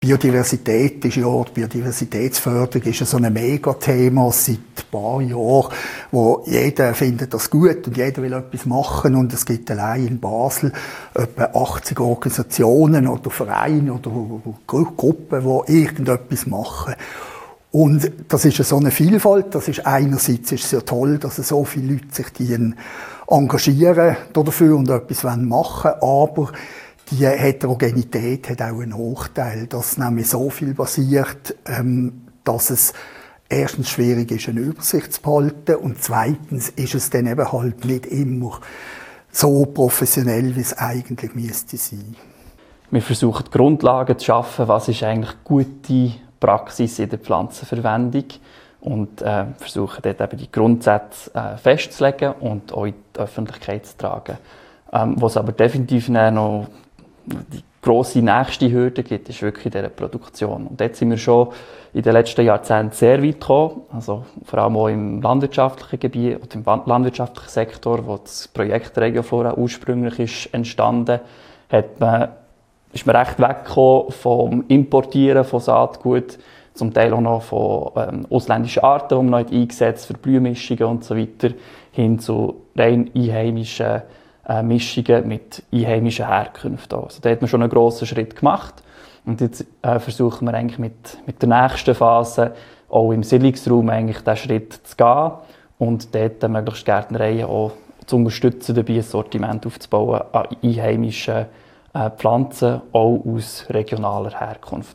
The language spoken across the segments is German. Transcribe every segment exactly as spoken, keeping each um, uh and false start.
Biodiversität ist ja, die Biodiversitätsförderung ist ja so ein Megathema seit ein paar Jahren, wo jeder findet das gut und jeder will etwas machen und es gibt allein in Basel etwa achtzig Organisationen oder Vereine oder Gruppen, die irgendetwas machen. Und das ist so eine Vielfalt, das ist einerseits ist es ja toll, dass so viele Leute sich die engagieren dafür und etwas machen wollen, aber die Heterogenität hat auch einen Nachteil, dass nämlich so viel passiert, ähm, dass es erstens schwierig ist, eine Übersicht zu behalten und zweitens ist es dann eben halt nicht immer so professionell, wie es eigentlich müsste sein. Wir versuchen die Grundlagen zu schaffen, was ist eigentlich gute Praxis in der Pflanzenverwendung und äh, versuchen dort eben die Grundsätze äh, festzulegen und auch in die Öffentlichkeit zu tragen. Ähm, was aber definitiv noch die grosse nächste Hürde gibt, ist wirklich in dieser Produktion. Und dort sind wir schon in den letzten Jahrzehnten sehr weit gekommen, also vor allem auch im landwirtschaftlichen Gebiet oder im landwirtschaftlichen Sektor, wo das Projekt Regioflora ursprünglich ist entstanden, hat man, ist man recht weggekommen vom Importieren von Saatgut, zum Teil auch noch von ähm, ausländischen Arten, die man noch eingesetzt für Blühmischungen und so weiter, hin zu rein einheimischen Äh, Mischungen mit einheimischen Herkünften. Also da hat man schon einen grossen Schritt gemacht. Und jetzt äh, versuchen wir eigentlich mit, mit der nächsten Phase auch im Siedlungsraum eigentlich diesen Schritt zu gehen und dort äh, möglichst Gärtnereien auch zu unterstützen, dabei ein Sortiment aufzubauen an einheimischen äh, Pflanzen, auch aus regionaler Herkunft.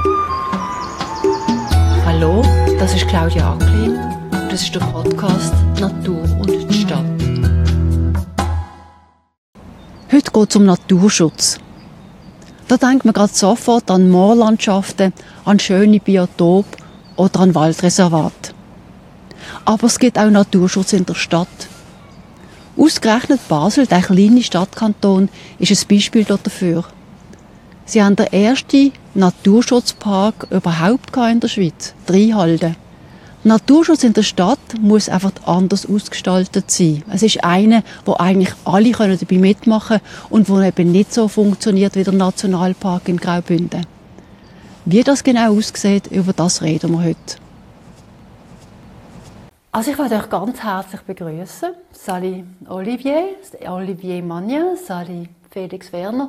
Hallo, das ist Claudia Acklin und das ist der Podcast «Natur und die Stadt». Heute geht es um Naturschutz. Da denkt man gerade sofort an Moorlandschaften, an schöne Biotope oder an Waldreservate. Aber es gibt auch Naturschutz in der Stadt. Ausgerechnet Basel, der kleine Stadtkanton, ist ein Beispiel dafür. Sie haben den ersten Naturschutzpark überhaupt in der Schweiz, Rheinhalden. Naturschutz in der Stadt muss einfach anders ausgestaltet sein. Es ist einer, wo eigentlich alle können dabei mitmachen können und wo eben nicht so funktioniert wie der Nationalpark in Graubünden. Wie das genau aussieht, über das reden wir heute. Also ich möchte euch ganz herzlich begrüßen. Salut Olivier, Olivier Magnin, salut Felix Werner.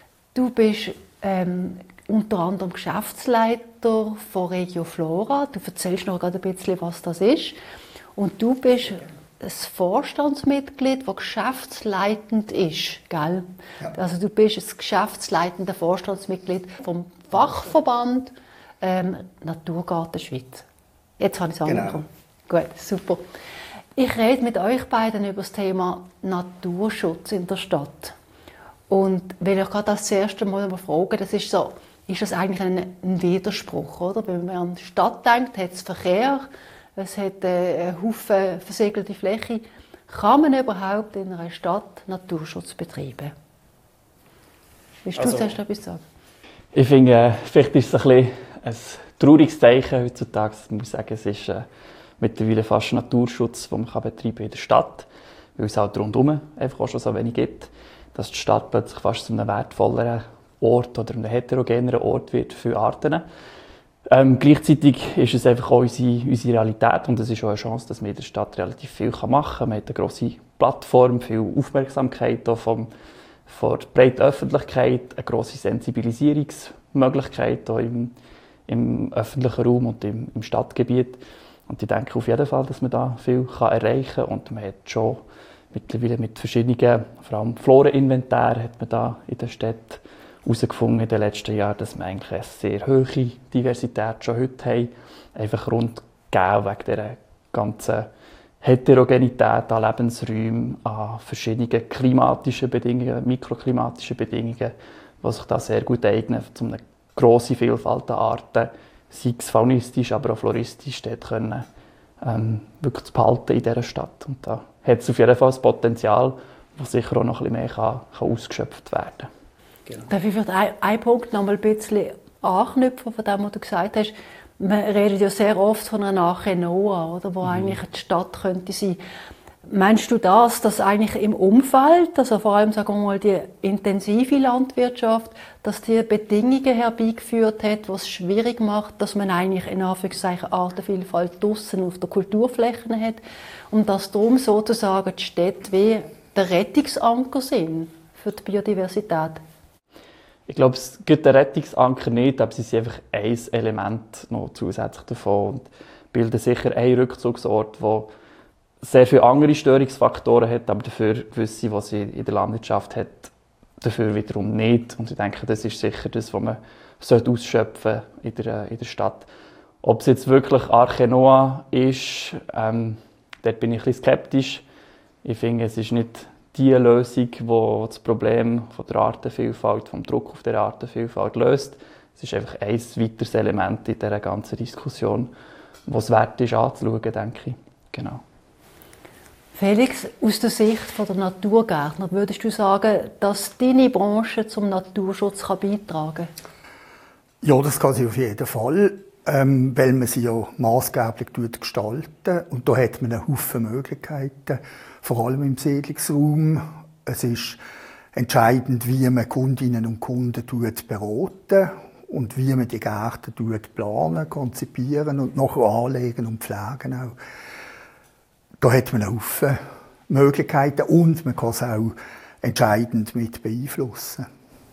Du bist ähm, unter anderem Geschäftsleiter von Regioflora. Du erzählst noch gerade ein bisschen, was das ist. Und du bist ein Vorstandsmitglied, das geschäftsleitend ist, gell? Ja. Also du bist ein geschäftsleitendes Vorstandsmitglied vom Fachverband ähm, Naturgarten Schweiz. Jetzt habe ich es genau. angekommen. Gut, super. Ich rede mit euch beiden über das Thema Naturschutz in der Stadt. Und will ich gerade das erste Mal fragen, das ist so, ist das eigentlich ein, ein Widerspruch, oder? Wenn man an die Stadt denkt, hat es Verkehr, es hat einen Haufen versegelte Fläche. Kann man überhaupt in einer Stadt Naturschutz betreiben? Willst du also, zuerst etwas sagen? Ich finde, vielleicht ist es ein, bisschen ein trauriges Zeichen heutzutage. Ich muss sagen, es ist äh, mittlerweile fast Naturschutz, den man betreiben kann in der Stadt, weil es halt rundherum einfach auch schon so wenig gibt, dass die Stadt plötzlich fast zu einem wertvolleren Ort oder einem heterogeneren Ort wird für Arten. Ähm, gleichzeitig ist es einfach auch unsere, unsere Realität und es ist auch eine Chance, dass man in der Stadt relativ viel machen kann. Man hat eine grosse Plattform, viel Aufmerksamkeit auch vom, von der breiten Öffentlichkeit, eine grosse Sensibilisierungsmöglichkeit auch im, im öffentlichen Raum und im, im Stadtgebiet. Und ich denke auf jeden Fall, dass man da viel kann erreichen kann. Und man hat schon mittlerweile mit verschiedenen, vor allem Floreninventaren, hat man da in der Stadt herausgefunden in den letzten Jahren, dass wir eigentlich eine sehr hohe Diversität schon heute haben. Einfach rund wegen dieser ganzen Heterogenität an Lebensräumen, an verschiedenen klimatischen Bedingungen, mikroklimatischen Bedingungen, die sich da sehr gut eignen, um eine grosse Vielfalt an Arten, sei es faunistisch, aber auch floristisch, dort können, ähm, wirklich zu behalten in dieser Stadt. Und da hat es auf jeden Fall das Potenzial, das sicher auch noch ein bisschen mehr kann, kann ausgeschöpft werden kann. Genau. Darf ich vielleicht einen Punkt noch mal ein bisschen anknüpfen von dem, was du gesagt hast? Man redet ja sehr oft von einer Arche Noah, oder, wo mhm. eigentlich die Stadt könnte sein. Meinst du das, dass eigentlich im Umfeld, also vor allem sagen wir mal die intensive Landwirtschaft, dass die Bedingungen herbeigeführt hat, was es schwierig macht, dass man eigentlich in Anführungszeichen Artenvielfalt draussen auf der Kulturfläche hat und dass darum sozusagen die Städte wie der Rettungsanker sind für die Biodiversität? Ich glaube, es gibt den Rettungsanker nicht, aber sie sind einfach ein Element noch zusätzlich davon und bilden sicher einen Rückzugsort, wo sehr viele andere Störungsfaktoren hat, aber dafür gewisse, die sie in der Landwirtschaft hat, dafür wiederum nicht. Und ich denke, das ist sicher das, was man ausschöpfen in der, in der Stadt. Ob es jetzt wirklich Arche Noah ist, ähm, dort bin ich ein bisschen skeptisch. Ich finde, es ist nicht die Lösung, die das Problem von der Artenvielfalt, vom Druck auf der Artenvielfalt löst. Es ist einfach ein weiteres Element in dieser ganzen Diskussion, was es wert ist anzuschauen, denke ich. Genau. Felix, aus der Sicht der Naturgärtner, würdest du sagen, dass deine Branche zum Naturschutz beitragen kann? Ja, das kann sie auf jeden Fall, ähm, weil man sie ja maßgeblich gestalten. Und da hat man einen Haufen Möglichkeiten, vor allem im Siedlungsraum. Es ist entscheidend, wie man Kundinnen und Kunden beraten und wie man die Gärten planen, konzipieren und nachher anlegen und pflegen auch. Da hat man einen Haufen Möglichkeiten und man kann es auch entscheidend mit beeinflussen.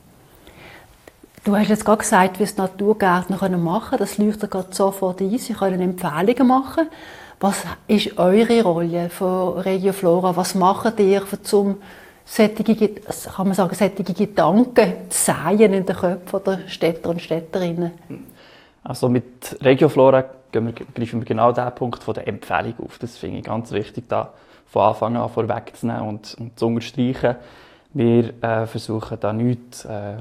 Du hast jetzt gerade gesagt, wie es Naturgärtner machen können. Das leuchtet gerade sofort ein. Sie können Empfehlungen machen. Was ist eure Rolle von Regio Flora? Was macht ihr, um solche, kann man sagen, solche Gedanken zu säen in den Köpfen der Städter und Städterinnen? Also mit Regio Flora greifen wir genau diesen Punkt von der Empfehlung auf. Das finde ich ganz wichtig, da von Anfang an vorwegzunehmen und, und zu unterstreichen. Wir äh, versuchen da nichts äh,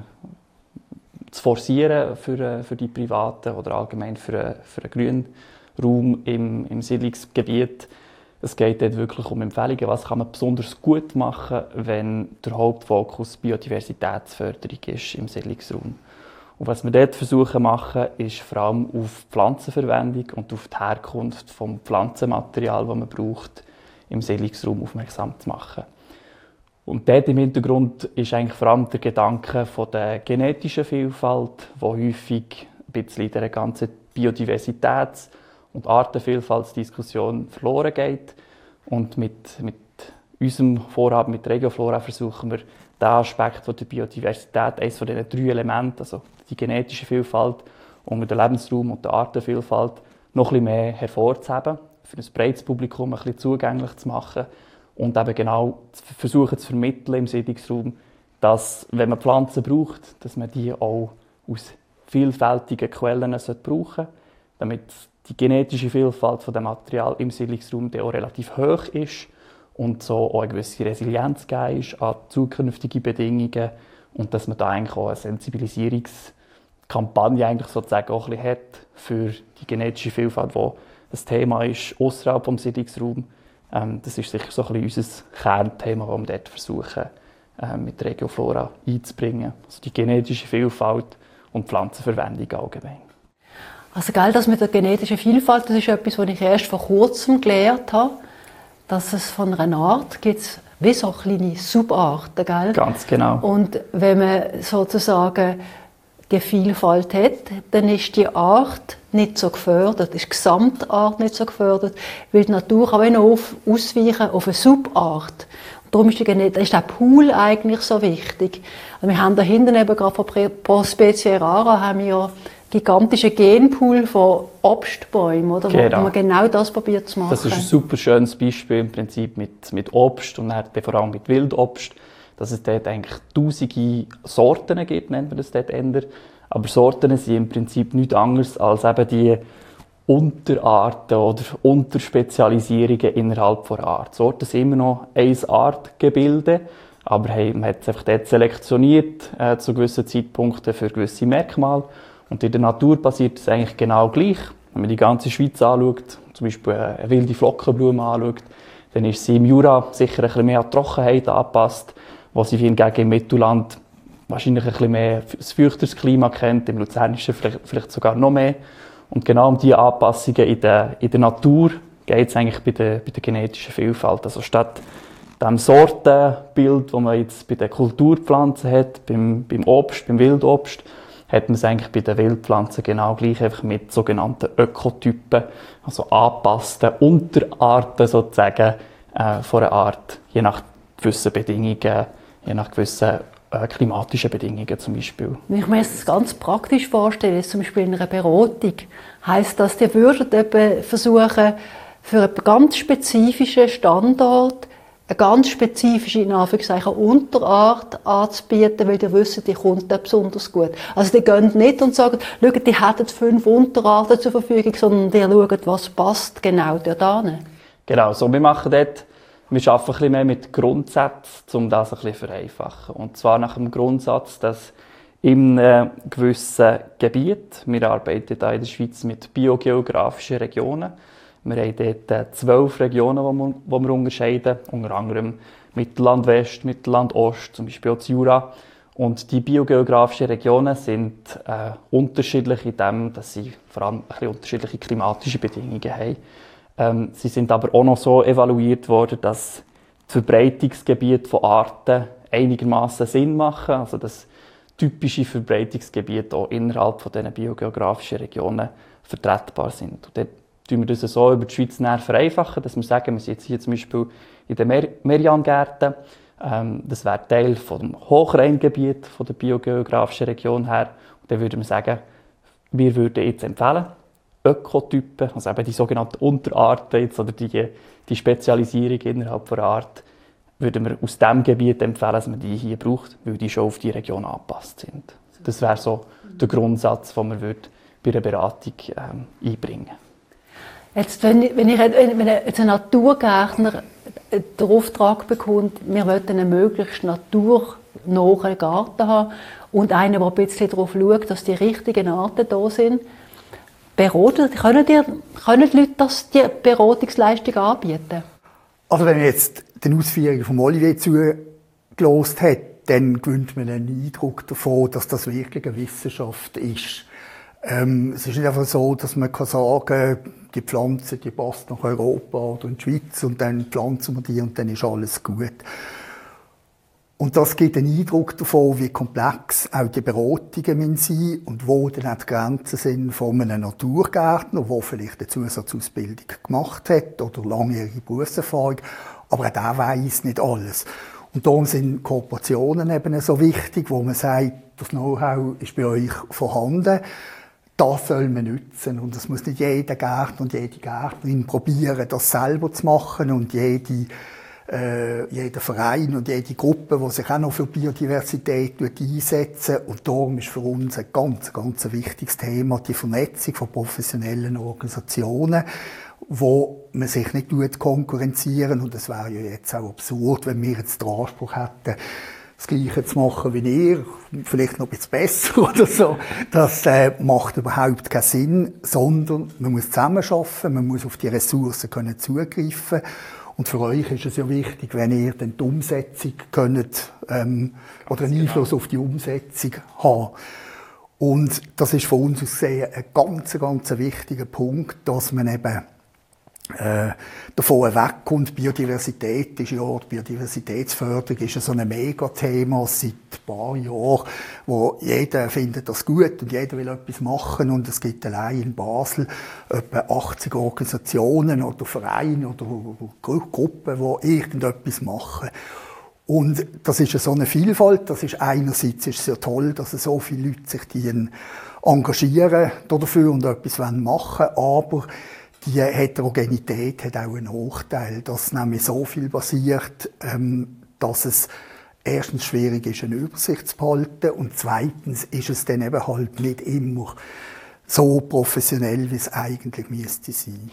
zu forcieren für, für die Privaten oder allgemein für, für den grünen Raum im, im Siedlungsgebiet. Es geht dort wirklich um Empfehlungen, was kann man besonders gut machen, wenn der Hauptfokus Biodiversitätsförderung ist im Siedlungsraum. Und was wir dort versuchen machen, ist vor allem auf Pflanzenverwendung und auf die Herkunft des Pflanzenmaterials, das man braucht, im Siedlungsraum aufmerksam zu machen. Und dort im Hintergrund ist eigentlich vor allem der Gedanke von der genetischen Vielfalt, wo häufig ein bisschen in der ganzen Biodiversitäts- und Artenvielfaltsdiskussion verloren geht. Und mit, mit unserem Vorhaben mit Regio Flora versuchen wir, den Aspekt der Biodiversität, eines von diesen drei Elementen, also die genetische Vielfalt und den Lebensraum und die Artenvielfalt, noch ein bisschen mehr hervorzuheben, für ein breites Publikum ein bisschen zugänglich zu machen und eben genau zu versuchen zu vermitteln im Siedlungsraum, dass, wenn man Pflanzen braucht, dass man die auch aus vielfältigen Quellen brauchen sollte, damit die genetische Vielfalt von dem Material im Siedlungsraum auch relativ hoch ist und so auch eine gewisse Resilienz geben ist an zukünftige Bedingungen und dass man da eigentlich auch eine Sensibilisierungskampagne eigentlich sozusagen auch ein bisschen hat für die genetische Vielfalt, die das Thema ist außerhalb des Siedlungsraums. Ähm, das ist sicher so ein bisschen unser Kernthema, das wir dort versuchen, äh, mit Regio Flora einzubringen. Also die genetische Vielfalt und Pflanzenverwendung allgemein. Also gell, das mit der genetischen Vielfalt, das ist etwas, was ich erst vor kurzem gelernt habe, dass es von einer Art gibt, wie so kleine Subarten, gell? Ganz genau. Und wenn man sozusagen die Vielfalt hat, dann ist die Art nicht so gefördert, ist die Gesamtart nicht so gefördert, weil die Natur kann noch auf, ausweichen auf eine Subart. Und darum ist, die, ist der Pool eigentlich so wichtig. Also wir haben da hinten eben gerade von Prospecie rara haben wir ja gigantischen Genpool von Obstbäumen, oder? Genau. Wo man genau das probiert zu machen. Das ist ein super schönes Beispiel im Prinzip mit, mit Obst und dann vor allem mit Wildobst, dass es dort eigentlich tausende Sorten gibt, nennt man das dort eher. Aber Sorten sind im Prinzip nichts anderes als eben die Unterarten oder Unterspezialisierungen innerhalb der Art. Sorten sind immer noch ein Artgebilde, aber hey, man hat es einfach dort selektioniert äh, zu gewissen Zeitpunkten für gewisse Merkmale. Und in der Natur passiert es eigentlich genau gleich. Wenn man die ganze Schweiz anschaut, zum Beispiel eine wilde Flockenblume anschaut, dann ist sie im Jura sicher ein bisschen mehr an die Trockenheit angepasst, wo sie hingegen im Mittelland wahrscheinlich ein bisschen mehr ein feuchteres Klima kennt, im Luzernischen vielleicht, vielleicht sogar noch mehr. Und genau um diese Anpassungen in der, in der Natur geht es eigentlich bei der, bei der genetischen Vielfalt. Also statt dem Sortenbild, das man jetzt bei den Kulturpflanzen hat, beim, beim Obst, beim Wildobst, hat man es eigentlich bei den Wildpflanzen genau gleich, einfach mit sogenannten Ökotypen, also angepassten Unterarten sozusagen äh, von einer Art, je nach gewissen Bedingungen, je nach gewissen äh, klimatischen Bedingungen zum Beispiel. Wenn ich mir das ganz praktisch vorstelle, zum Beispiel in einer Beratung, heisst das, die würden eben versuchen, für einen ganz spezifischen Standort eine ganz spezifische, in Anführungszeichen, Unterart anzubieten, weil die wissen, die kommt da besonders gut. Also die gehen nicht und sagen, schau, die hätten fünf Unterarten zur Verfügung, sondern die schauen, was passt genau dort hin. Genau, so wir machen dort, wir arbeiten ein bisschen mehr mit Grundsätzen, um das ein bisschen zu vereinfachen. Und zwar nach dem Grundsatz, dass in einem gewissen Gebiet, wir arbeiten hier in der Schweiz mit biogeografischen Regionen, wir haben dort zwölf Regionen, die wir, die wir unterscheiden, unter anderem Mittelland West, Mittelland Ost, zum Beispiel auch das Jura. Und die biogeografischen Regionen sind äh, unterschiedlich in dem, dass sie vor allem ein bisschen unterschiedliche klimatische Bedingungen haben. Ähm, sie sind aber auch noch so evaluiert worden, dass das Verbreitungsgebiet von Arten einigermaßen Sinn machen, also dass typische Verbreitungsgebiete auch innerhalb von diesen biogeografischen Regionen vertretbar sind. Und dort tun wir das so über die Schweiz näher vereinfachen, dass wir sagen, wir sind jetzt hier zum Beispiel in den Mer Merian-Gärten. Ähm, das wäre Teil vom Hochrheingebiet von der biogeografischen Region her. Und dann würden wir sagen, wir würden jetzt empfehlen, Ökotypen, also eben die sogenannten Unterarten jetzt, oder die, die Spezialisierung innerhalb einer Art, würden wir aus diesem Gebiet empfehlen, dass man die hier braucht, weil die schon auf die Region angepasst sind. Das wäre so der Grundsatz, den wir bei einer Beratung ähm, einbringen würden. Jetzt, wenn, ich, wenn, ich, wenn jetzt ein Naturgärtner den Auftrag bekommt, wir wollen einen möglichst naturnahen Garten haben und einen, der ein bisschen darauf schaut, dass die richtigen Arten da sind, beraten, können, die, können die Leute das, die Beratungsleistung anbieten? Also wenn man jetzt den Ausführungen von Olivier zugelassen hat, dann gewinnt man einen Eindruck davon, dass das wirklich eine Wissenschaft ist. Ähm, es ist nicht einfach so, dass man kann sagen, die Pflanze, die passt nach Europa oder in die Schweiz und dann pflanzen wir die und dann ist alles gut. Und das gibt einen Eindruck davon, wie komplex auch die Beratungen sein und wo dann auch die Grenzen sind von einem Naturgärtner, der vielleicht eine Zusatzausbildung gemacht hat oder langjährige Berufserfahrung, aber auch der weiss nicht alles. Und darum sind Kooperationen eben so wichtig, wo man sagt, das Know-how ist bei euch vorhanden. Das soll man nutzen. Und es muss nicht jeder Gärtner und jede Gärtnerin probieren, das selber zu machen. Und jede, äh, jeder Verein und jede Gruppe, die sich auch noch für Biodiversität einsetzen. Und darum ist für uns ein ganz, ganz wichtiges Thema die Vernetzung von professionellen Organisationen, wo man sich nicht konkurrenzieren. Und es wäre ja jetzt auch absurd, wenn wir jetzt den Anspruch hätten, das Gleiche zu machen wie ihr, vielleicht noch ein bisschen besser oder so. Das äh, macht überhaupt keinen Sinn, sondern man muss zusammenarbeiten, man muss auf die Ressourcen können zugreifen. Und für euch ist es ja wichtig, wenn ihr dann die Umsetzung könnt, ähm, oder einen Einfluss auf die Umsetzung haben. Und das ist für uns aus gesehen ein ganz, ganz wichtiger Punkt, dass man eben Äh, davon wegkommt. Biodiversität ist ja, die Biodiversitätsförderung ist ja so ein Megathema seit ein paar Jahren, wo jeder findet das gut und jeder will etwas machen und es gibt allein in Basel etwa achtzig Organisationen oder Vereine oder Gruppen, die irgendetwas machen. Und das ist ja so eine Vielfalt, das ist einerseits ist es ja toll, dass so viele Leute sich die engagieren dafür und etwas machen wollen, aber die Heterogenität hat auch einen Nachteil, dass nämlich so viel passiert, ähm, dass es erstens schwierig ist, eine Übersicht zu behalten und zweitens ist es dann eben halt nicht immer so professionell, wie es eigentlich müsste sein.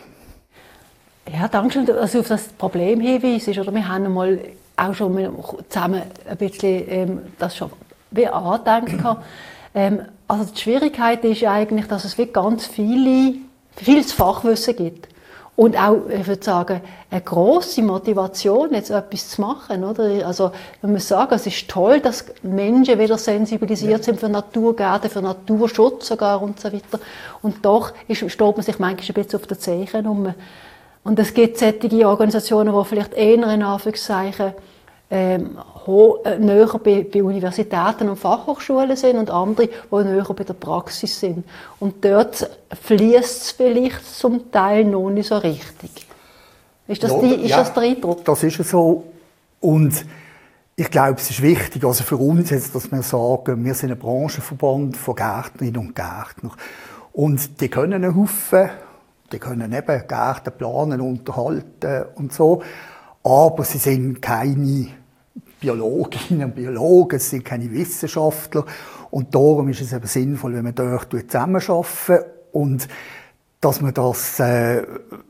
Ja, danke schön, dass du auf das Problem hinweist. Oder wir haben mal auch schon mal zusammen ein bisschen ähm, das schon wie angedenkt. ähm, also die Schwierigkeit ist eigentlich, dass es wie ganz viele vieles Fachwissen gibt. Und auch, ich würde sagen, eine grosse Motivation, jetzt etwas zu machen. Oder? Also, man muss sagen, es ist toll, dass Menschen wieder sensibilisiert ja. sind für Naturgärten, für Naturschutz sogar und so weiter. Und doch ist, steht man sich manchmal ein bisschen auf den Zehen um. Und es gibt solche Organisationen, die vielleicht eher in Anführungszeichen ähm, äh, näher bei, bei Universitäten und Fachhochschulen sind und andere, die näher bei der Praxis sind. Und dort fließt es vielleicht zum Teil noch nicht so richtig. Ist das, ja, die, ist ja, das der Eindruck? Das ist so. Und ich glaube, es ist wichtig, also für uns jetzt, dass wir sagen, wir sind ein Branchenverband von Gärtnerinnen und Gärtnern. Und die können einen Haufen, die können eben Gärten planen, unterhalten und so. Aber sie sind keine Biologinnen und Biologen, sie sind keine Wissenschaftler. Und darum ist es eben sinnvoll, wenn man dort zusammenarbeiten und dass man das, äh,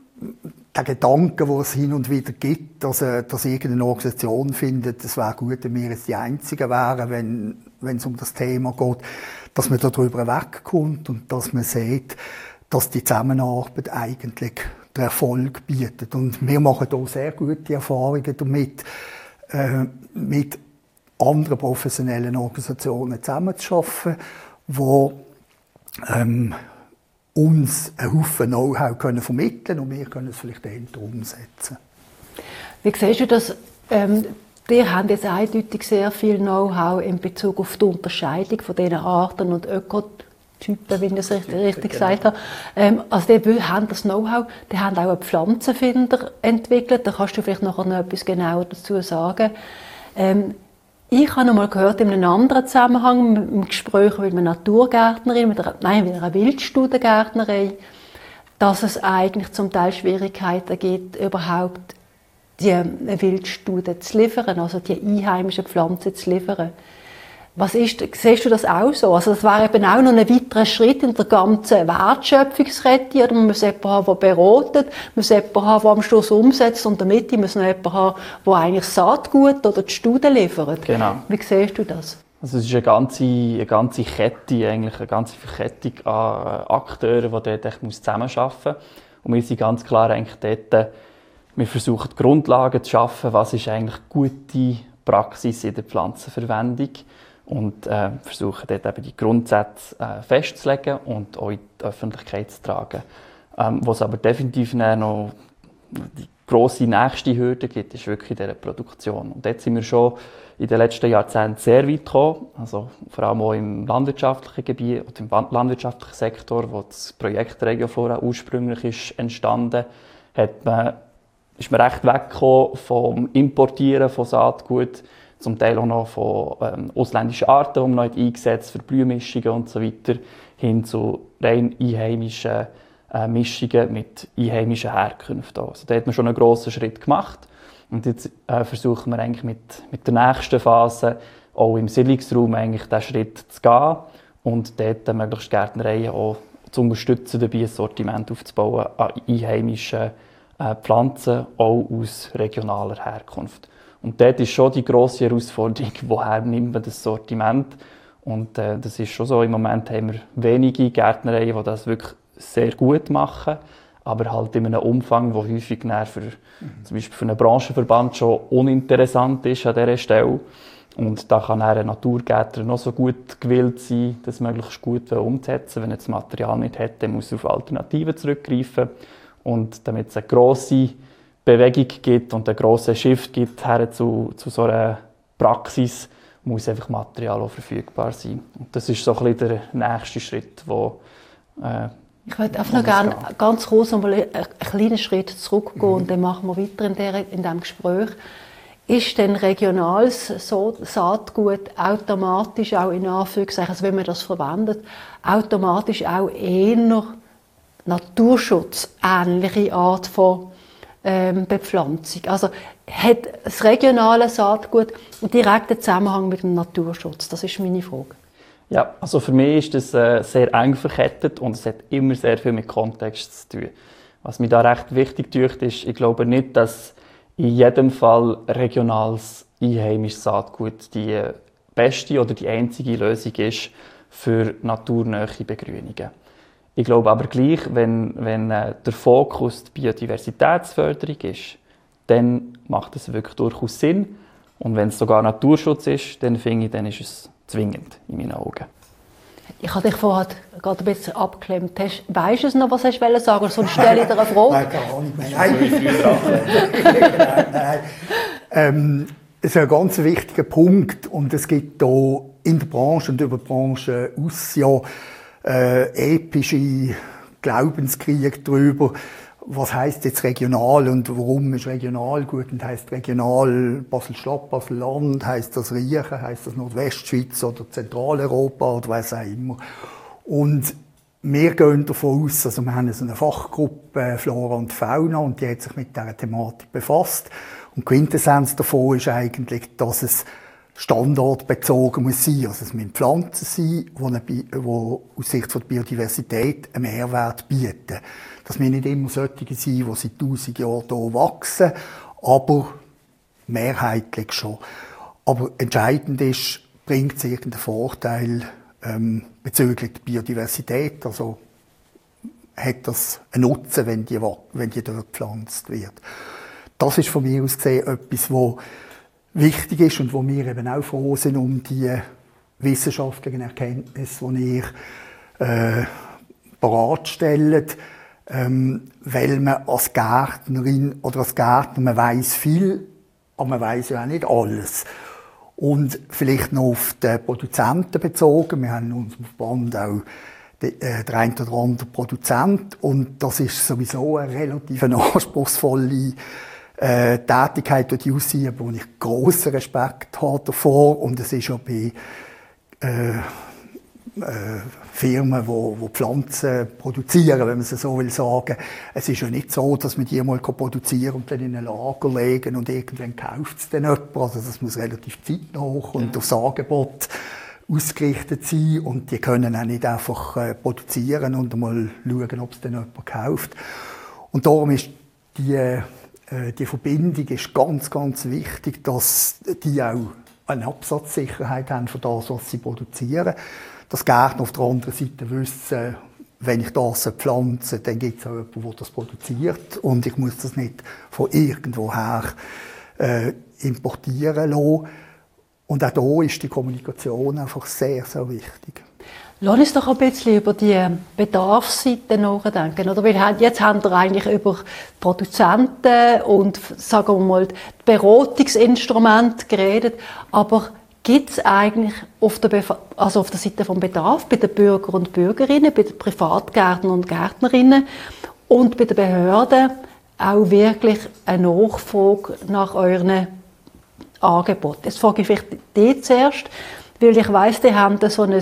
den Gedanken, den es hin und wieder gibt, dass, äh, dass irgendeine Organisation findet, es wäre gut, wenn wir jetzt die Einzigen wären, wenn, wenn es um das Thema geht, dass man darüber wegkommt und dass man sieht, dass die Zusammenarbeit eigentlich den Erfolg bietet. Und wir machen hier sehr gute Erfahrungen damit, äh, mit anderen professionellen Organisationen zusammenzuarbeiten, die ähm, uns einen Haufen Know-how können vermitteln und wir können es vielleicht eher umsetzen. Wie siehst du das? Ähm, ihr habt jetzt eindeutig sehr viel Know-how in Bezug auf die Unterscheidung von diesen Arten und Ökotypen, wie ich das richtig, richtig gesagt habe. Ähm, also die haben das Know-how, die haben auch einen Pflanzenfinder entwickelt. Da kannst du vielleicht nachher noch etwas genauer dazu sagen. Ähm, Ich habe noch mal gehört, in einem anderen Zusammenhang, im Gespräch mit einer Naturgärtnerin, mit einer, nein, mit einer Wildstudengärtnerei, dass es eigentlich zum Teil Schwierigkeiten gibt, überhaupt die Wildstuden zu liefern, also die einheimischen Pflanzen zu liefern. Was ist, siehst du das auch so? Also das wäre eben auch noch ein weiterer Schritt in der ganzen Wertschöpfungskette. Oder man muss jemanden haben, der beratet, man muss jemanden haben, der am Schluss umsetzt und damit muss man jemanden haben, der eigentlich Saatgut oder die Studien liefert. Genau. Wie siehst du das? Also es ist eine ganze, eine ganze Kette, eigentlich eine ganze Verkettung an Akteuren, die dort zusammenarbeiten müssen. Und wir sind ganz klar eigentlich dort, wir versuchen die Grundlagen zu schaffen, was ist eigentlich gute Praxis in der Pflanzenverwendung. Und äh, versuchen dort eben die Grundsätze äh, festzulegen und auch in die Öffentlichkeit zu tragen. Ähm, was aber definitiv noch die grosse nächste Hürde gibt, ist wirklich in dieser Produktion. Und dort sind wir schon in den letzten Jahrzehnten sehr weit gekommen, also vor allem auch im landwirtschaftlichen Gebiet oder im landwirtschaftlichen Sektor, wo das Projekt Regioflora ursprünglich ist entstanden, hat man, ist man recht weggekommen vom Importieren von Saatgut, zum Teil auch noch von ähm, ausländischen Arten, die man noch eingesetzt für Blühmischungen und so weiter, hin zu rein einheimischen äh, Mischungen mit einheimischen Herkünften. Also da hat man schon einen grossen Schritt gemacht. Und jetzt äh, versuchen wir eigentlich mit, mit der nächsten Phase auch im Siedlungsraum eigentlich diesen Schritt zu gehen und dort äh, möglichst Gärtnereien auch zu unterstützen, dabei ein Sortiment aufzubauen an einheimischen äh, Pflanzen, auch aus regionaler Herkunft. Und dort ist schon die grosse Herausforderung, woher nimmt man das Sortiment? Und äh, das ist schon so, im Moment haben wir wenige Gärtnereien, die das wirklich sehr gut machen, aber halt in einem Umfang, der häufig für, mhm. zum Beispiel für einen Branchenverband schon uninteressant ist an dieser Stelle. Und da kann ein Naturgärtner noch so gut gewillt sein, das möglichst gut umzusetzen. Wenn er das Material nicht hat, dann muss er auf Alternativen zurückgreifen. Und damit es eine grosse Bewegung gibt und einen grossen Shift gibt her zu, zu so einer Praxis, muss einfach Material auch verfügbar sein. Und das ist so ein bisschen der nächste Schritt, wo äh, ich würde einfach noch gerne ganz kurz noch mal einen kleinen Schritt zurückgehen mhm. und dann machen wir weiter in, der, in diesem Gespräch. Ist denn regionales Saatgut automatisch auch in Anführungszeichen, also wenn man das verwendet, automatisch auch eher naturschutzähnliche Art von ähm, Bepflanzung? Also hat das regionale Saatgut einen direkten Zusammenhang mit dem Naturschutz? Das ist meine Frage. Ja, also für mich ist das äh, sehr eng verkettet und es hat immer sehr viel mit Kontext zu tun. Was mir da recht wichtig tut, ist, ich glaube nicht, dass in jedem Fall regionales, einheimisches Saatgut die beste oder die einzige Lösung ist für naturnähe Begrünungen. Ich glaube aber gleich, wenn, wenn äh, der Fokus die Biodiversitätsförderung ist, dann macht es wirklich durchaus Sinn. Und wenn es sogar Naturschutz ist, dann finde ich, dann ist es zwingend in meinen Augen. Ich habe dich vorher gerade ein bisschen abgeklemmt. Weißt du es noch, was du sagen wolltest? Oder sonst stelle ich dir eine Frage. Nein, gar nicht mehr. Nein, nein, nein. Ähm, es ist ein ganz wichtiger Punkt und es gibt hier in der Branche und über die Branche aus ja äh, epische Glaubenskriege darüber, was heisst jetzt regional und warum ist regional gut und heisst regional Basel-Stadt, Basel-Land, heisst das Riechen, heisst das Nordwestschweiz oder Zentraleuropa oder was auch immer. Und wir gehen davon aus, also wir haben so eine Fachgruppe Flora und Fauna und die hat sich mit dieser Thematik befasst. Und die Quintessenz davon ist eigentlich, dass es standortbezogen muss sein. Also es müssen Pflanzen sein, die, eine, die aus Sicht der Biodiversität einen Mehrwert bieten. Das müssen nicht immer solche sein, die seit tausend Jahren hier wachsen, aber mehrheitlich schon. Aber entscheidend ist, bringt es irgendeinen Vorteil ähm, bezüglich der Biodiversität, also hat das einen Nutzen, wenn die, wenn die dort gepflanzt wird. Das ist von mir aus gesehen etwas, was wichtig ist und wo wir eben auch froh sind um die wissenschaftlichen Erkenntnisse, die ihr äh, bereitstellt, ähm, weil man als Gärtnerin oder als Gärtner, man weiss viel, aber man weiss ja auch nicht alles. Und vielleicht noch auf die Produzenten bezogen, wir haben in unserem Verband auch den, äh, den einen oder anderen Produzent und das ist sowieso eine relativ anspruchsvolle Äh, Tätigkeit, die ich ausübe, wo ich grossen Respekt habe davor. Und es ist ja bei äh, äh, Firmen, die, die Pflanzen produzieren, wenn man es so will sagen. Es ist ja nicht so, dass man die mal produzieren und dann in ein Lager legen und irgendwann kauft es dann jemand. Also das muss relativ zeitnah und ja. aufs Angebot ausgerichtet sein. Und die können auch nicht einfach äh, produzieren und mal schauen, ob es dann jemand kauft. Und darum ist die Die Verbindung ist ganz, ganz wichtig, dass die auch eine Absatzsicherheit haben für das, was sie produzieren. Dass Gärtner auf der anderen Seite wissen, wenn ich das pflanze, dann gibt es auch jemanden, der das produziert. Und ich muss das nicht von irgendwoher äh, importieren lassen. Und auch da ist die Kommunikation einfach sehr, sehr wichtig. Lass uns doch ein bisschen über die Bedarfsseite nachdenken. Oder? Weil jetzt haben wir eigentlich über Produzenten und, sagen wir mal, Beratungsinstrumente geredet. Aber gibt es eigentlich auf der, Bef- also auf der Seite vom Bedarf bei den Bürger und Bürgerinnen, bei den Privatgärtnern und Gärtnerinnen und bei den Behörden auch wirklich eine Nachfrage nach euren Angeboten? Jetzt frage ich vielleicht die zuerst, weil ich weiss, die haben so ein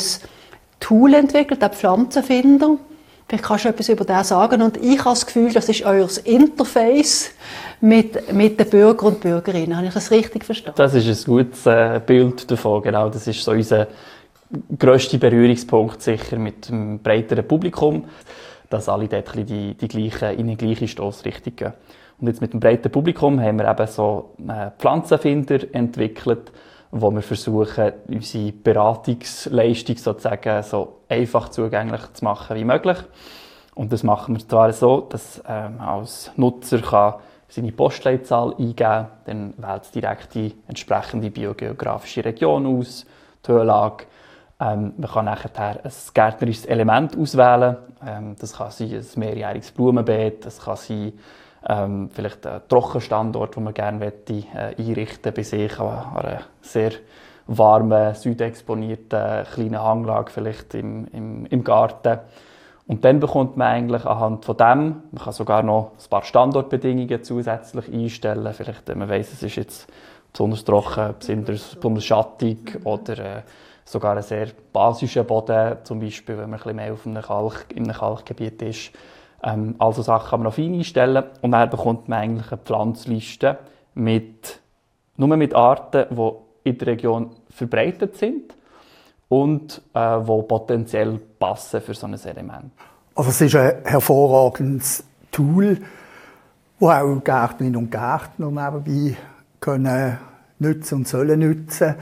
Tool entwickelt, der Pflanzenfinder. Vielleicht kannst du etwas über das sagen. Und ich habe das Gefühl, das ist euer Interface mit, mit den Bürgern und Bürgerinnen. Habe ich das richtig verstanden? Das ist ein gutes äh, Bild davon. Genau. Das ist so unser grösster Berührungspunkt sicher mit dem breiteren Publikum, dass alle dort die, die gleiche, in die gleiche Stossrichtung gehen. Und jetzt mit dem breiten Publikum haben wir eben so einen Pflanzenfinder entwickelt, wo wir versuchen, unsere Beratungsleistung sozusagen so einfach zugänglich zu machen wie möglich. Und das machen wir zwar so, dass ähm, als Nutzer kann seine Postleitzahl eingeben kann, dann wählt es direkt die entsprechende biogeografische Region aus, die Höhenlage. Ähm, man kann nachher ein gärtnerisches Element auswählen. Ähm, das kann sein ein mehrjähriges Blumenbeet, das kann sein Ähm, vielleicht einen Trockenstandort, den man gerne möchte, äh, einrichten bei sich an einer sehr warmen, südexponierten kleinen Hanglage vielleicht im, im, im Garten. Und dann bekommt man eigentlich anhand von dem, man kann sogar noch ein paar Standortbedingungen zusätzlich einstellen. Vielleicht, wenn man weiss, es ist jetzt besonders trocken, besonders, besonders schattig oder äh, sogar ein sehr basischer Boden, zum Beispiel, wenn man ein bisschen mehr auf einem Kalk, in einem Kalkgebiet ist. Ähm, also Sachen kann man noch fein einstellen und dann bekommt man eigentlich eine Pflanzliste mit, nur mit Arten, die in der Region verbreitet sind und äh, die potenziell passen für so ein Element. Also es ist ein hervorragendes Tool, das auch Gärtnerinnen und Gärtner nebenbei können nutzen und sollen nutzen.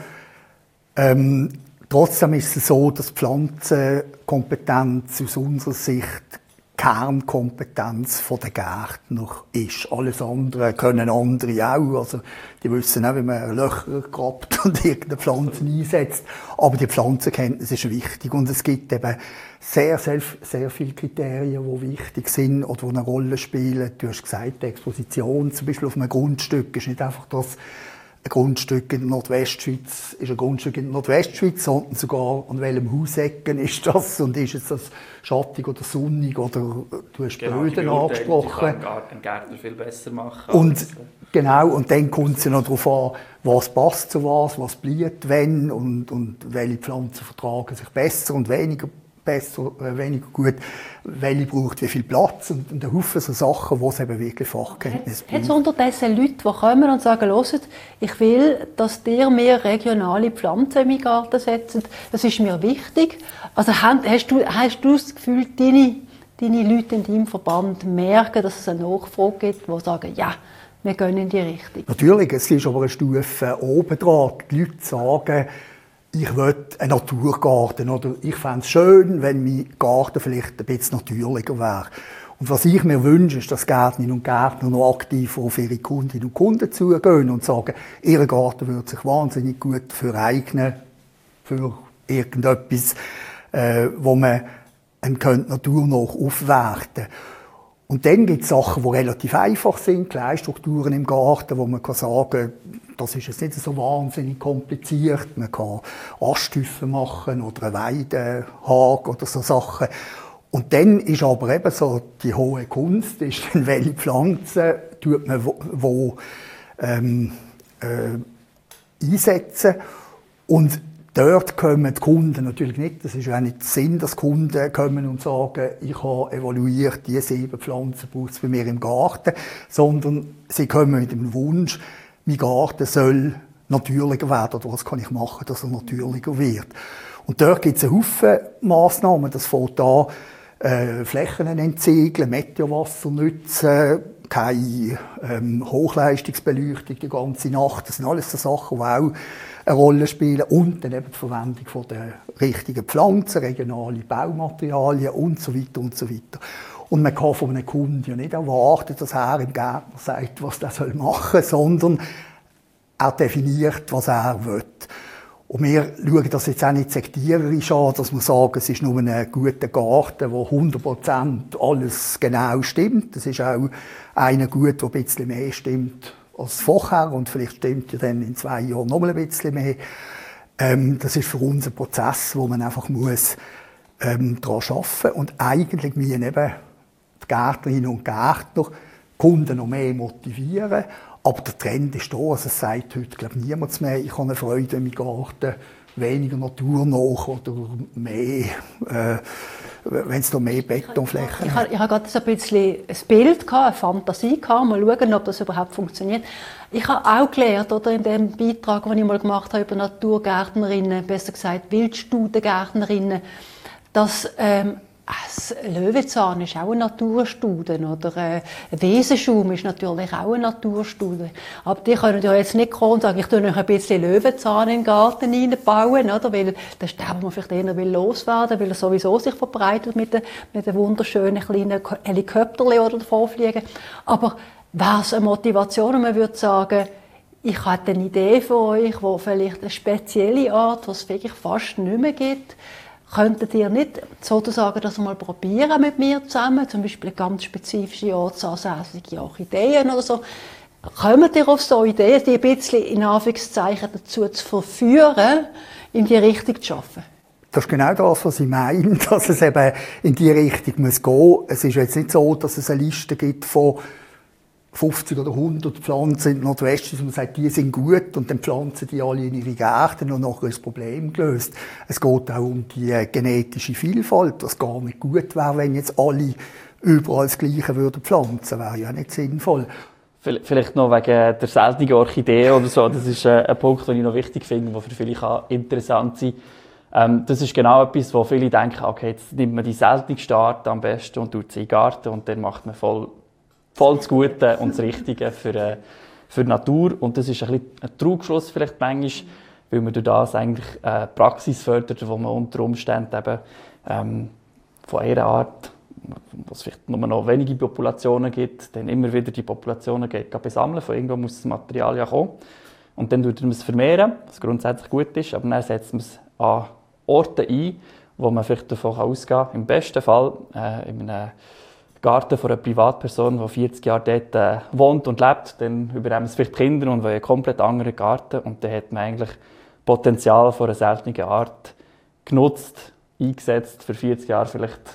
Ähm, trotzdem ist es so, dass Pflanzenkompetenz aus unserer Sicht Kernkompetenz der Gärtner ist. Alles andere können andere auch. Also, die wissen auch, wie man Löcher grabt und irgendeine Pflanze einsetzt. Aber die Pflanzenkenntnis ist wichtig. Und es gibt eben sehr, sehr, sehr viele Kriterien, die wichtig sind oder die eine Rolle spielen. Du hast gesagt, die Exposition zum Beispiel auf einem Grundstück ist nicht einfach das, ein Grundstück in der Nordwestschweiz ist ein Grundstück in der Nordwestschweiz, sondern sogar an welchem Hausecken ist das und ist es das schattig oder sonnig oder du hast genau, Böden angesprochen. Die kann ein Gärtner viel besser machen. Und genau, und dann kommt es ja noch darauf an, was passt zu was, was blüht wenn und, und welche Pflanzen vertragen sich besser und weniger besser, äh, weniger gut, welche braucht wie viel Platz und, und ein Haufen so Sachen, wo es eben wirklich Fachkenntnis braucht. Hat es unterdessen Leute, die kommen und sagen, hört, ich will, dass ihr mir regionale Pflanzen in meinen Garten setzt, das ist mir wichtig. Also hast du, hast du das Gefühl, deine, deine Leute in deinem Verband merken, dass es eine Nachfrage gibt, die sagen, ja, wir gehen in die Richtung? Natürlich, es ist aber eine Stufe oben dran. Die Leute sagen, ich will einen Naturgarten, oder ich fände es schön, wenn mein Garten vielleicht ein bisschen natürlicher wäre. Und was ich mir wünsche, ist, dass Gärtnerinnen und Gärtner noch aktiv auf ihre Kundinnen und Kunden zugehen und sagen, ihr Garten würde sich wahnsinnig gut dafür eignen, für irgendetwas, äh, wo man eine Natur noch aufwerten könnte. Und dann gibt es Sachen, die relativ einfach sind, Kleinstrukturen im Garten, wo man kann sagen, das ist jetzt nicht so wahnsinnig kompliziert. Man kann Asthäufen machen oder einen Weidehag oder so Sachen. Und dann ist aber eben so die hohe Kunst, ist dann, welche Pflanzen tut man wo, wo ähm, äh, einsetzen. Und dort kommen die Kunden natürlich nicht, das ist ja auch nicht der Sinn, dass Kunden kommen und sagen, ich habe evaluiert, diese sieben Pflanzen braucht es bei mir im Garten, sondern sie kommen mit dem Wunsch, mein Garten soll natürlicher werden, oder was kann ich machen, dass er natürlicher wird. Und dort gibt es einen Haufen Massnahmen, das fängt an, äh, Flächen entziegeln, Meteorwasser nutzen, keine ähm, Hochleistungsbeleuchtung die ganze Nacht, das sind alles so Sachen, die auch eine Rolle spielen. Und dann eben die Verwendung von der richtigen Pflanzen, regionale Baumaterialien und so weiter und so weiter. Und man kann von einem Kunden ja nicht erwarten, dass er im Gärtner sagt, was er machen soll, sondern er definiert, was er will. Und wir schauen das jetzt auch nicht sektiererisch an, dass wir sagen, es ist nur ein guter Garten, wo hundert Prozent alles genau stimmt. Es ist auch einer gut, der ein bisschen mehr stimmt als vorher und vielleicht stimmt ja dann in zwei Jahren noch mal ein bisschen mehr. Ähm, das ist für uns ein Prozess, wo man einfach muss ähm, daran arbeiten muss. Und eigentlich müssen eben die Gärtnerinnen und Gärtner Kunden noch mehr motivieren. Aber der Trend ist da, also es sagt heute glaube ich, niemand mehr, ich habe eine Freude in meinem Garten, weniger Natur nach oder mehr, äh, wenn es da mehr Betonflächen Ich, ich, ich, ich hatte gerade so ein bisschen ein Bild, gehabt, eine Fantasie, gehabt, mal schauen, ob das überhaupt funktioniert. Ich habe auch gelernt, oder, in dem Beitrag, den ich mal gemacht habe über Naturgärtnerinnen, besser gesagt Wildstudengärtnerinnen, dass ähm, das Löwenzahn ist auch eine Naturstudie, oder äh, ein Wesenschaum ist natürlich auch eine Naturstudie. Aber die können ja jetzt nicht kommen und sagen, ich tue noch ein bisschen Löwenzahn in den Garten reinbauen, oder? Weil der sterben wir vielleicht eher will loswerden, weil er sowieso sich verbreitet mit den, mit den wunderschönen kleinen Helikopterchen oder davonfliegen. Aber wäre es eine Motivation, und man würde sagen, ich habe eine Idee für euch, wo vielleicht eine spezielle Art, die es wirklich fast nicht mehr gibt. Könntet ihr nicht sozusagen das mal probieren mit mir zusammen, zum Beispiel eine ganz spezifische ortsansässige Orchideen oder so? Kommt ihr auf so Ideen, die ein bisschen in Anführungszeichen dazu zu verführen, in die Richtung zu arbeiten? Das ist genau das, was ich meine, dass es eben in die Richtung muss gehen. Es ist jetzt nicht so, dass es eine Liste gibt von fünfzig oder hundert Pflanzen in der Nordwestschweiz, und man sagt, die sind gut, und dann pflanzen die alle in ihre Gärten und nachher ist das Problem gelöst. Es geht auch um die genetische Vielfalt, was gar nicht gut wäre, wenn jetzt alle überall das Gleiche würden pflanzen, wäre ja nicht sinnvoll. Vielleicht noch wegen der seltenen Orchidee oder so, das ist ein Punkt, den ich noch wichtig finde, der für viele interessant sein kann. Ähm, das ist genau etwas, wo viele denken, okay, jetzt nimmt man die seltenste Art am besten und tut sie in den Garten und dann macht man voll voll das Gute und das Richtige für, äh, für die Natur. Und das ist ein bisschen ein Trugschluss vielleicht manchmal, weil man durch das eigentlich äh, Praxis fördert, wo man unter Umständen eben ähm, von einer Art, wo es vielleicht nur noch wenige Populationen gibt, dann immer wieder die Populationen geht besammeln, von irgendwo muss das Material ja kommen. Und dann tut man es vermehren, was grundsätzlich gut ist, aber dann setzt man es an Orte ein, wo man vielleicht davon ausgehen kann, im besten Fall äh, in einem Garten von einer Privatperson, die vierzig Jahre dort äh, wohnt und lebt, dann übernehmen es vielleicht Kinder und wollen einen komplett anderen Garten und dann hat man eigentlich Potenzial von einer seltenen Art genutzt, eingesetzt, für vierzig Jahre vielleicht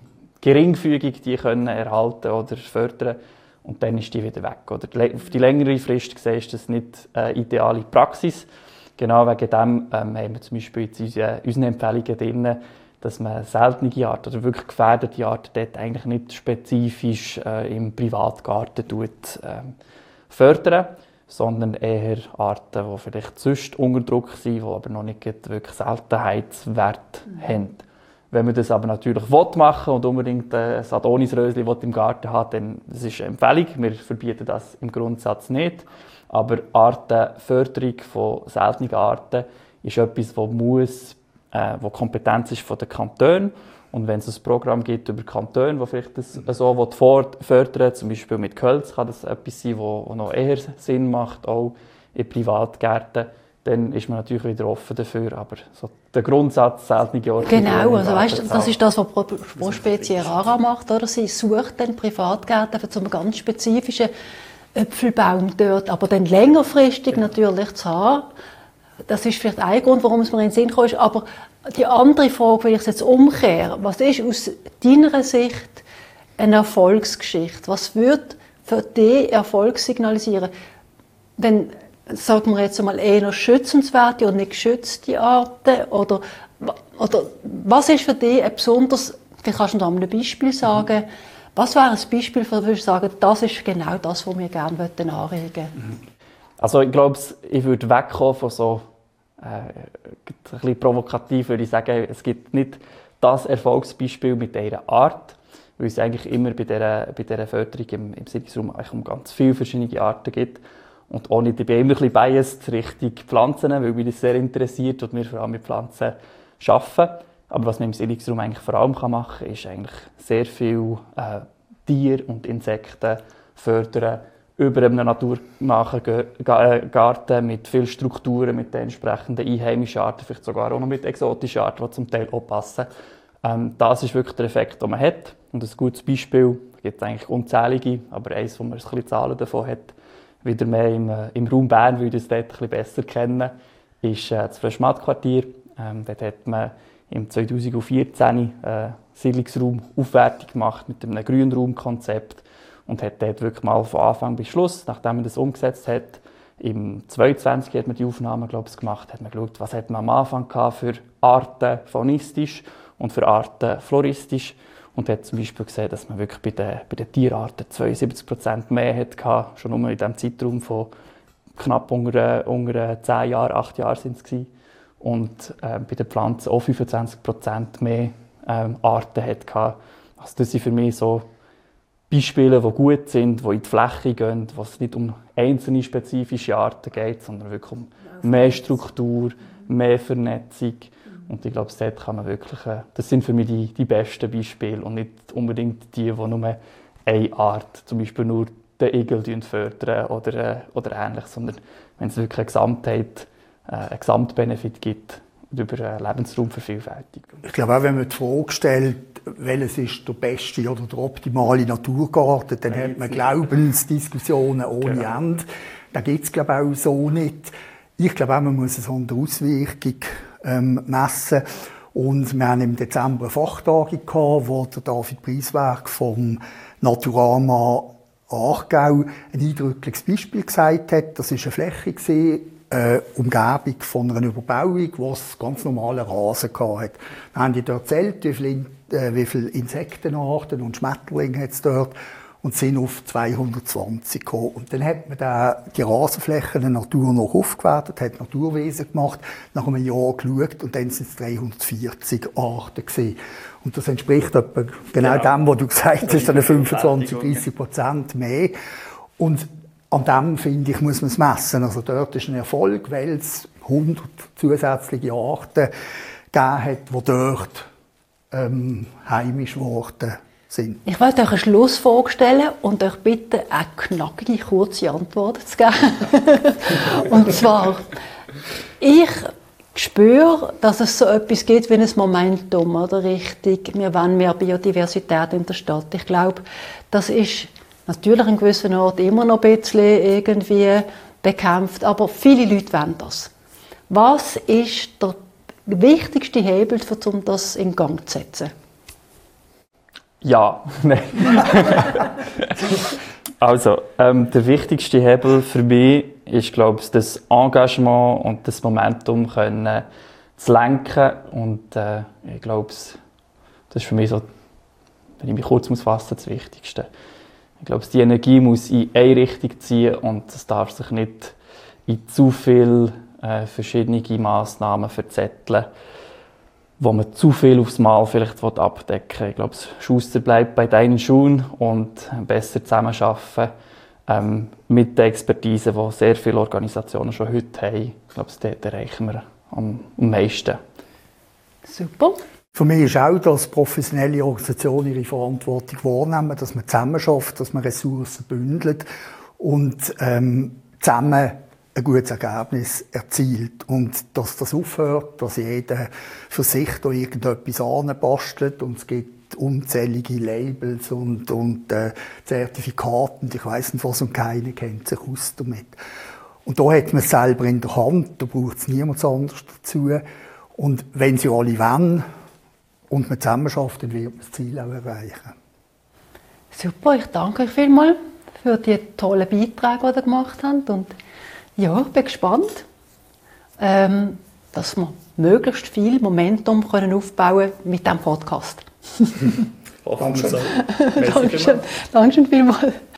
geringfügig die können erhalten oder fördern und dann ist die wieder weg. Oder auf die längere Frist gesehen ist das nicht eine ideale Praxis. Genau wegen dem ähm, haben wir zum Beispiel in unseren, unseren Empfehlungen drin, dass man seltene Arten oder wirklich gefährdete Arten dort eigentlich nicht spezifisch äh, im Privatgarten tut, äh, fördern, sondern eher Arten, die vielleicht sonst unter Druck sind, die aber noch nicht wirklich Seltenheitswert mhm. haben. Wenn man das aber natürlich machen will und unbedingt ein Adonisröschen im Garten hat, dann das ist eine Empfehlung. Wir verbieten das im Grundsatz nicht. Aber Artenförderung von seltenen Arten ist etwas, das muss, äh, wo Kompetenz ist von den Kantonen. Und wenn es ein Programm gibt über Kantone, das vielleicht das so fördern, zum Beispiel mit Gehölz, kann das etwas sein, das noch eher Sinn macht, auch in Privatgärten. Dann ist man natürlich wieder offen dafür, aber so der Grundsatz seltene Orte. Genau, also weißt, das ist das, was Pro, Pro Spezie Rara macht, oder? Sie sucht dann Privatgärten für so einen ganz spezifischen Äpfelbaum dort, aber dann längerfristig genau. natürlich zu haben. Das ist vielleicht ein Grund, warum es mir in den Sinn kommt. Aber die andere Frage, wenn ich es jetzt umkehre, was ist aus deiner Sicht eine Erfolgsgeschichte? Was würde für dich Erfolg signalisieren? Wenn sagen wir jetzt einmal eher schützenswerte und nicht geschützte Arten? Oder, oder was ist für dich ein besonders, vielleicht kannst du da ein Beispiel sagen, was wäre ein Beispiel, für das du sagen, das ist genau das, was wir gerne anregen möchten? Also ich glaube, ich würde wegkommen von so, äh, ein bisschen provokativ würde ich sagen, es gibt nicht das Erfolgsbeispiel mit dieser Art, weil es eigentlich immer bei dieser, bei dieser Förderung im, im Siedlungsraum um ganz viele verschiedene Arten gibt. Und auch nicht, ich bin immer ein bisschen biased Richtung Pflanzen, weil mich das sehr interessiert und wir vor allem mit Pflanzen arbeiten. Aber was man im Siedlungsraum eigentlich vor allem machen kann, ist eigentlich sehr viel äh, Tier- und Insekten fördern über einen naturnahen Garten mit vielen Strukturen, mit den entsprechenden einheimischen Arten, vielleicht sogar auch noch mit exotischen Arten, die zum Teil auch passen. Ähm, das ist wirklich der Effekt, den man hat. Und ein gutes Beispiel, es gibt eigentlich unzählige, aber eins, wo man ein bisschen Zahlen davon hat, wieder mehr im, äh, im Raum Bern, weil wir das dort ein bisschen besser kennen, ist äh, das Fröschmatt-Quartier. Ähm, dort hat man im zweitausendvierzehn äh, Siedlungsraumaufwertung gemacht mit einem Grünraumkonzept und hat dort wirklich mal von Anfang bis Schluss, nachdem man das umgesetzt hat, im zweitausendzwanzig hat man die Aufnahmen, glaube ich, gemacht, hat man geschaut, was hat man am Anfang gehabt für Arten faunistisch und für Arten floristisch. Und hat zum Beispiel gesehen, dass man wirklich bei den, bei den Tierarten zweiundsiebzig Prozent mehr hatte, schon nur in diesem Zeitraum von knapp unter, unter zehn Jahren, acht Jahren sind es gewesen. Und äh, bei den Pflanzen auch fünfundzwanzig Prozent mehr ähm, Arten hatte. Also das sind für mich so Beispiele, die gut sind, die in die Fläche gehen, wo es nicht um einzelne spezifische Arten geht, sondern wirklich um mehr Struktur, mehr Vernetzung. Und ich glaube, dort kann man wirklich, das sind für mich die, die besten Beispiele und nicht unbedingt die, die nur eine Art, zum Beispiel nur den Igel fördern oder, oder ähnlich, sondern wenn es wirklich eine Gesamtheit, einen Gesamtbenefit gibt über eine Lebensraumvervielfältigung. Ich glaube auch, wenn man die Frage stellt, welches ist der beste oder der optimale Naturgarten, dann ja, hat man Glaubensdiskussionen ohne genau. Ende. Da gibt es, glaube ich, auch so nicht. Ich glaube auch, man muss es an der Auswirkung ähm, messen. Und wir haben im Dezember eine Fachtagung gehabt, wo der David Preiswerk vom Naturama Aargau ein eindrückliches Beispiel gesagt hat. Das war eine Fläche gewesen, äh, Umgebung von einer Überbauung, wo es ganz normale Rasen hatte. Wir haben dort erzählt, wie viele, äh, wie viele Insektenarten und Schmetterlinge es dort und sind auf zweihundertzwanzig gekommen. Und dann hat man da die Rasenflächen der Natur noch aufgewertet, hat Naturwesen gemacht, nach einem Jahr geschaut und dann sind es dreihundertvierzig Arten gewesen. Und das entspricht etwa genau ja. dem, was du gesagt hast, dann fünfundzwanzig, dreissig Prozent mehr. Und an dem, finde ich, muss man es messen. Also dort ist ein Erfolg, weil es hundert zusätzliche Arten gegeben hat, die dort ähm, heimisch wurden sind. Ich wollte euch eine Schlussfrage stellen und euch bitten, eine knackige, kurze Antwort zu geben. Und zwar, ich spüre, dass es so etwas gibt wie ein Momentum, oder richtig, wir wollen mehr Biodiversität in der Stadt. Ich glaube, das ist natürlich an gewissen Orten immer noch ein bisschen irgendwie bekämpft, aber viele Leute wollen das. Was ist der wichtigste Hebel, um das in Gang zu setzen? Ja, nein. Also, ähm, der wichtigste Hebel für mich ist, glaube ich, das Engagement und das Momentum können zu lenken. Und äh, ich glaube, das ist für mich so, wenn ich mich kurz muss fassen, das Wichtigste. Ich glaube, die Energie muss in eine Richtung ziehen und es darf sich nicht in zu viele äh, verschiedene Massnahmen verzetteln, wo man zu viel aufs Mal vielleicht abdecken will. Ich glaube, Schuster bleibt bei deinen Schuhen und besser zusammenarbeiten ähm, mit der Expertise, die sehr viele Organisationen schon heute haben. Ich glaube, dort erreichen wir am, am meisten. Super. Für mich ist auch, dass professionelle Organisationen ihre Verantwortung wahrnehmen, dass man zusammen schafft, dass man Ressourcen bündelt und ähm, zusammen ein gutes Ergebnis erzielt. Und dass das aufhört, dass jeder für sich da irgendetwas anbastelt und es gibt unzählige Labels und, und äh, Zertifikate und ich weiss nicht was und keiner kennt sich aus damit. Und da hat man es selber in der Hand, da braucht es niemand anderes dazu. Und wenn sie alle wollen und man zusammen schafft, dann wird man das Ziel auch erreichen. Super, ich danke euch vielmals für die tollen Beiträge, die ihr gemacht habt. Und ja, ich bin gespannt, ähm, dass wir möglichst viel Momentum können aufbauen mit diesem Podcast. Hoffen wir so. Dankeschön, Dankeschön vielmals.